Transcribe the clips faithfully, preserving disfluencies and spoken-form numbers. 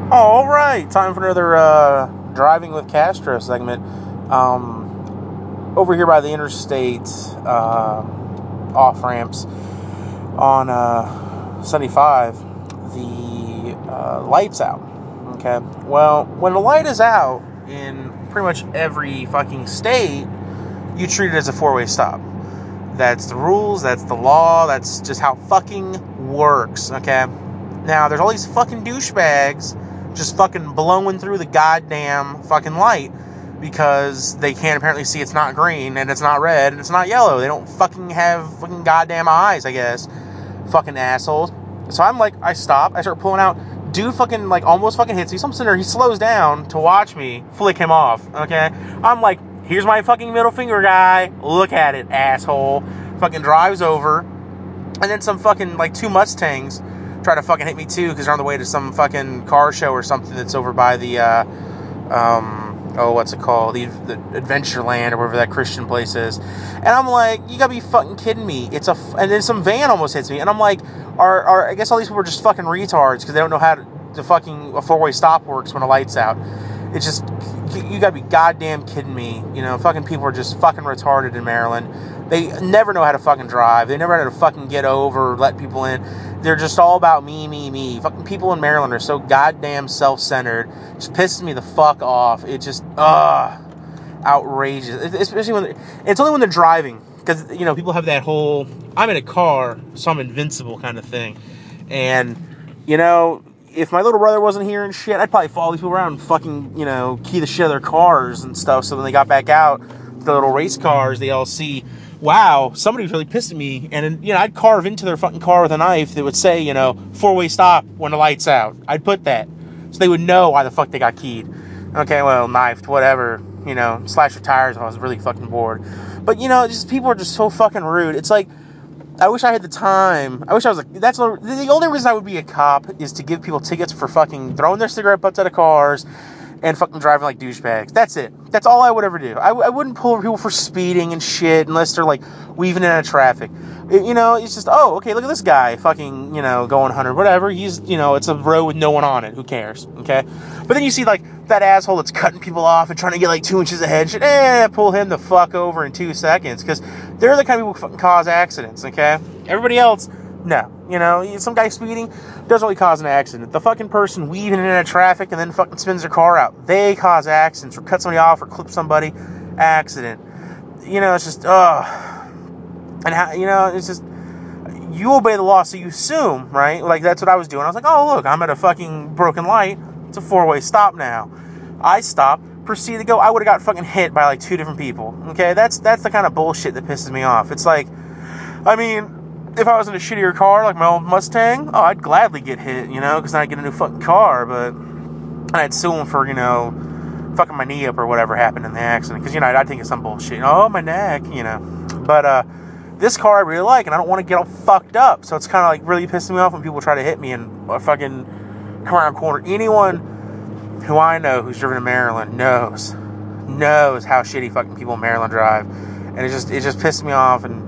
All right, time for another uh, Driving with Castro segment. Um, over here by the interstate uh, off ramps on uh, seventy-five, the uh, light's out. Okay, well, when the light is out in pretty much every fucking state, you treat it as a four-way stop. That's the rules, that's the law, that's just how fucking works. Okay, now there's all these fucking douchebags just fucking blowing through the goddamn fucking light because they can't apparently see it's not green and it's not red and it's not yellow. They don't fucking have fucking goddamn eyes, I guess. Fucking assholes. So I'm like, I stop, I start pulling out. Dude fucking like almost fucking hits me. So I'm sitting there, he slows down to watch me flick him off, okay? I'm like, here's my fucking middle finger, guy. Look at it, asshole. Fucking drives over. And then some fucking like two Mustangs try to fucking hit me too because they're on the way to some fucking car show or something that's over by the uh um oh what's it called the, the Adventureland or wherever that Christian place is. And I'm like, you gotta be fucking kidding me. It's a f- and then some van almost hits me and I'm like, are, are I guess all these people are just fucking retards because they don't know how to, the fucking a four-way stop works when the light's out. It's just, you, you gotta be goddamn kidding me. You know, fucking people are just fucking retarded in Maryland. They never know how to fucking drive. They never know how to fucking get over or let people in. They're just all about me, me, me. Fucking people in Maryland are so goddamn self-centered. It just pisses me the fuck off. It just, ugh, outrageous. Especially when, it's only when they're driving. Because, you know, people have that whole, I'm in a car, so I'm invincible kind of thing. And, you know, if my little brother wasn't here and shit, I'd probably follow these people around and fucking, you know, key the shit out of their cars and stuff. So when they got back out, the little race cars, they all see, wow, somebody's really pissed at me. And, you know, I'd carve into their fucking car with a knife that would say, you know, four-way stop when the light's out. I'd put that. So they would know why the fuck they got keyed. Okay, well, knifed, whatever. You know, slash your tires if I was really fucking bored. But, you know, just people are just so fucking rude. It's like, I wish I had the time. I wish I was like, that's the, the only reason I would be a cop is to give people tickets for fucking throwing their cigarette butts out of cars and fucking driving like douchebags. That's it. That's all I would ever do. I, I wouldn't pull over people for speeding and shit unless they're like weaving in and out of traffic. It, you know, it's just, oh, okay, look at this guy fucking, you know, going one hundred, whatever. He's, you know, it's a road with no one on it. Who cares? Okay. But then you see like that asshole that's cutting people off and trying to get like two inches ahead. Shit, eh, pull him the fuck over in two seconds because they're the kind of people who fucking cause accidents. Okay. Everybody else, no. You know, some guy speeding doesn't really cause an accident. The fucking person weaving in and out of traffic and then fucking spins their car out, they cause accidents or cut somebody off or clip somebody, accident. You know, it's just, ugh. And how, you know, it's just, you obey the law, so you assume, right? Like, that's what I was doing. I was like, oh, look, I'm at a fucking broken light. It's a four-way stop now. I stopped, proceeded to go. I would have got fucking hit by like two different people. Okay, that's that's the kind of bullshit that pisses me off. It's like, I mean, if I was in a shittier car, like my old Mustang, oh, I'd gladly get hit, you know, because then I'd get a new fucking car, but I'd sue him for, you know, fucking my knee up or whatever happened in the accident, because, you know, I'd think of some bullshit, oh, my neck, you know, but, uh, this car I really like, and I don't want to get all fucked up, so it's kind of, like, really pissing me off when people try to hit me and uh, fucking come around the corner. Anyone who I know who's driven to Maryland knows, knows how shitty fucking people in Maryland drive, and it just, it just pissed me off, and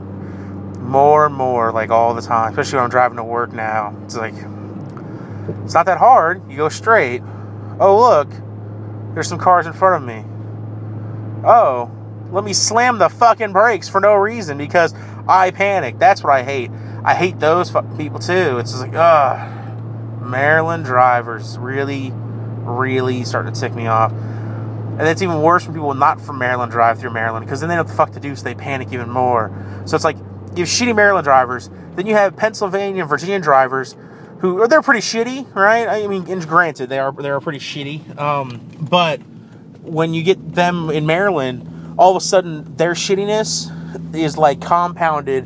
more and more, like, all the time, especially when I'm driving to work now. It's like, it's not that hard. You go straight. Oh, look, there's some cars in front of me. Oh, let me slam the fucking brakes for no reason because I panic. That's what I hate. I hate those fucking people too. It's just like, ugh, Maryland drivers really, really starting to tick me off. And it's even worse when people not from Maryland drive through Maryland because then they know what the fuck to do, so they panic even more. So it's like, you have shitty Maryland drivers, then you have Pennsylvania and Virginia drivers who, they're pretty shitty, right? I mean, and granted, they are they are pretty shitty. Um, but when you get them in Maryland, all of a sudden, their shittiness is, like, compounded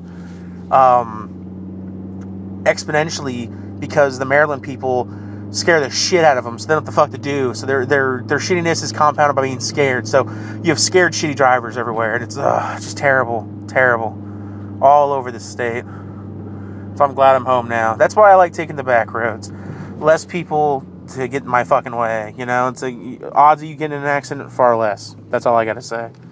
um, exponentially because the Maryland people scare the shit out of them, so they don't know what the fuck to do. So their their their shittiness is compounded by being scared. So you have scared shitty drivers everywhere, and it's ugh, just terrible, terrible. All over the state. So I'm glad I'm home now. That's why I like taking the back roads. Less people to get in my fucking way. You know, it's like odds of you getting in an accident, far less. That's all I gotta say.